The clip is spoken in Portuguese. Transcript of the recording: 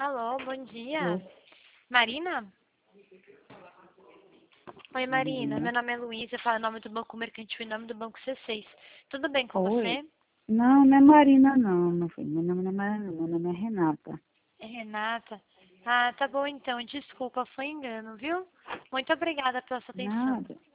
Alô, bom dia. Alô, Marina? Oi, bom Marina. dia. Meu nome é Luísa, eu falo em nome do Banco Mercantil em nome do Banco C6. Tudo bem com Oi. você? Não, não é Marina não, meu filho. Meu nome não é Marina, meu nome é Renata. É Renata? Ah, tá bom então. Desculpa, foi engano, viu? Muito obrigada pela sua atenção. Nada.